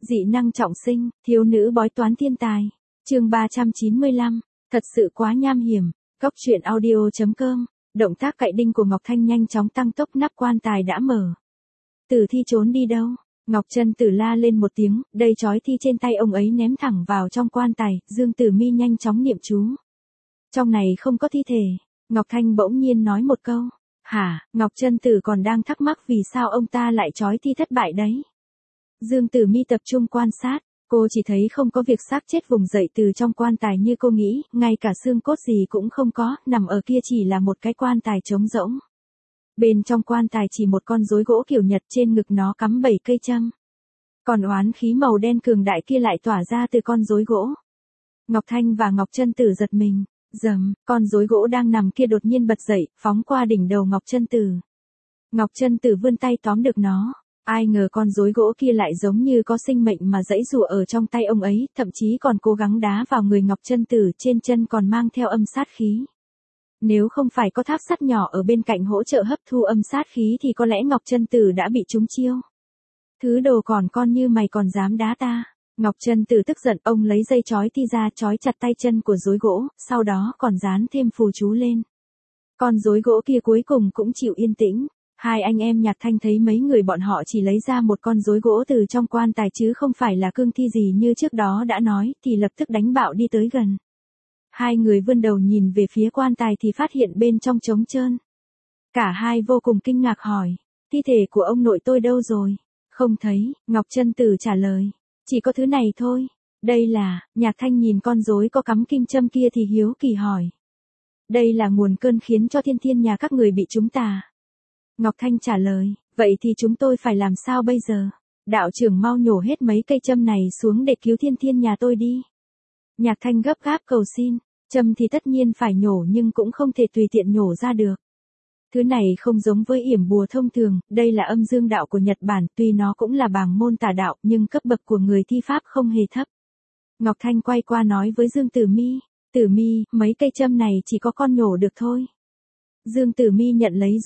Dị năng trọng sinh, thiếu nữ bói toán thiên tài. Chương 395, thật sự quá nham hiểm. Cốc truyện audio.com. Động tác cạy đinh của Ngọc Thanh nhanh chóng tăng tốc, nắp quan tài đã mở. Tử Thi trốn đi đâu? Ngọc Trân Tử la lên một tiếng, đây trói thi trên tay ông ấy ném thẳng vào trong quan tài. Dương Tử Mi nhanh chóng niệm chú. Trong này không có thi thể. Ngọc Thanh bỗng nhiên nói một câu. Hả? Ngọc Trân Tử còn đang thắc mắc vì sao ông ta lại trói thi thất bại đấy. Dương Tử Mi tập trung quan sát, cô chỉ thấy không có việc xác chết vùng dậy từ trong quan tài như cô nghĩ, ngay cả xương cốt gì cũng không có, nằm ở kia chỉ là một cái quan tài trống rỗng. Bên trong quan tài chỉ một con rối gỗ kiểu Nhật, trên ngực nó cắm 7 cây châm. Còn oán khí màu đen cường đại kia lại tỏa ra từ con rối gỗ. Ngọc Thanh và Ngọc Trân Tử giật mình, con rối gỗ đang nằm kia đột nhiên bật dậy, phóng qua đỉnh đầu Ngọc Trân Tử. Ngọc Trân Tử vươn tay tóm được nó. Ai ngờ con rối gỗ kia lại giống như có sinh mệnh mà giãy giụa ở trong tay ông ấy, thậm chí còn cố gắng đá vào người Ngọc Trân Tử, trên chân còn mang theo âm sát khí. Nếu không phải có tháp sắt nhỏ ở bên cạnh hỗ trợ hấp thu âm sát khí thì có lẽ Ngọc Trân Tử đã bị trúng chiêu. Thứ đồ còn con như mày còn dám đá ta. Ngọc Trân Tử tức giận, ông lấy dây trói thi ra trói chặt tay chân của rối gỗ, sau đó còn dán thêm phù chú lên. Con rối gỗ kia cuối cùng cũng chịu yên tĩnh. Hai anh em Nhạc Thanh thấy mấy người bọn họ chỉ lấy ra một con rối gỗ từ trong quan tài chứ không phải là cương thi gì như trước đó đã nói, thì lập tức đánh bạo đi tới gần. Hai người vươn đầu nhìn về phía quan tài thì phát hiện bên trong trống trơn. Cả hai vô cùng kinh ngạc hỏi, thi thể của ông nội tôi đâu rồi? Không thấy, Ngọc Trân Tử trả lời, chỉ có thứ này thôi. Đây là, Nhạc Thanh nhìn con rối có cắm kim châm kia thì hiếu kỳ hỏi. Đây là nguồn cơn khiến cho thiên thiên nhà các người bị chúng ta. Ngọc Thanh trả lời, vậy thì chúng tôi phải làm sao bây giờ? Đạo trưởng mau nhổ hết mấy cây châm này xuống để cứu thiên thiên nhà tôi đi. Nhạc Thanh gấp gáp cầu xin, châm thì tất nhiên phải nhổ nhưng cũng không thể tùy tiện nhổ ra được. Thứ này không giống với yểm bùa thông thường, đây là âm dương đạo của Nhật Bản, tuy nó cũng là bảng môn tà đạo nhưng cấp bậc của người thi pháp không hề thấp. Ngọc Thanh quay qua nói với Dương Tử Mi, Tử Mi, mấy cây châm này chỉ có con nhổ được thôi. Dương Tử Mi nhận lấy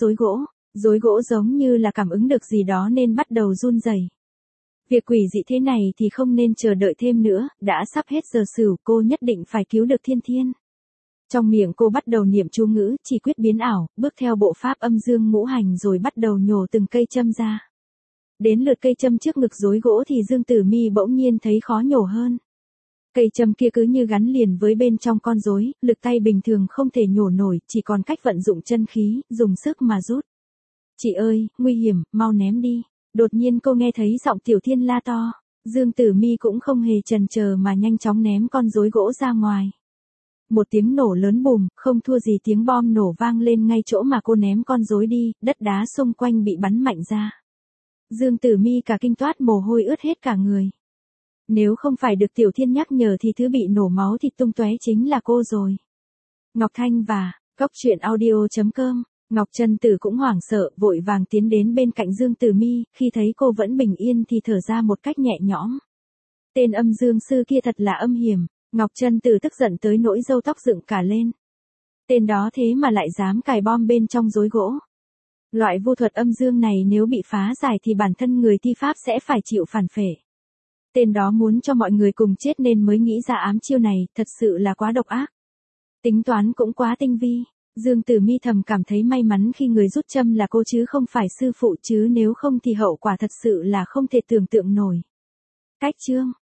rối gỗ giống như là cảm ứng được gì đó nên bắt đầu run rẩy. Việc quỷ dị thế này thì không nên chờ đợi thêm nữa, đã sắp hết giờ sửu, cô nhất định phải cứu được thiên thiên. Trong miệng cô bắt đầu niệm chú ngữ, chỉ quyết biến ảo, bước theo bộ pháp âm dương ngũ hành rồi bắt đầu nhổ từng cây châm ra. Đến lượt cây châm trước ngực rối gỗ thì Dương Tử Mi bỗng nhiên thấy khó nhổ hơn. Cây châm kia cứ như gắn liền với bên trong con rối, lực tay bình thường không thể nhổ nổi, chỉ còn cách vận dụng chân khí, dùng sức mà rút. Chị ơi, nguy hiểm, mau ném đi. Đột nhiên cô nghe thấy giọng Tiểu Thiên la to. Dương Tử Mi cũng không hề chần chờ mà nhanh chóng ném con rối gỗ ra ngoài. Một tiếng nổ lớn bùm, không thua gì tiếng bom nổ vang lên ngay chỗ mà cô ném con rối đi, đất đá xung quanh bị bắn mạnh ra. Dương Tử Mi cả kinh toát mồ hôi ướt hết cả người. Nếu không phải được Tiểu Thiên nhắc nhở thì thứ bị nổ máu thịt tung tóe chính là cô rồi. Ngọc Thanh và Cốc truyện audio.com. Ngọc Trân Tử cũng hoảng sợ, vội vàng tiến đến bên cạnh Dương Tử Mi, khi thấy cô vẫn bình yên thì thở ra một cách nhẹ nhõm. Tên âm dương sư kia thật là âm hiểm, Ngọc Trân Tử tức giận tới nỗi râu tóc dựng cả lên. Tên đó thế mà lại dám cài bom bên trong rối gỗ. Loại vu thuật âm dương này nếu bị phá giải thì bản thân người thi pháp sẽ phải chịu phản phệ. Tên đó muốn cho mọi người cùng chết nên mới nghĩ ra ám chiêu này, thật sự là quá độc ác. Tính toán cũng quá tinh vi. Dương Tử Mi thầm cảm thấy may mắn khi người rút châm là cô chứ không phải sư phụ, chứ nếu không thì hậu quả thật sự là không thể tưởng tượng nổi. Cách chương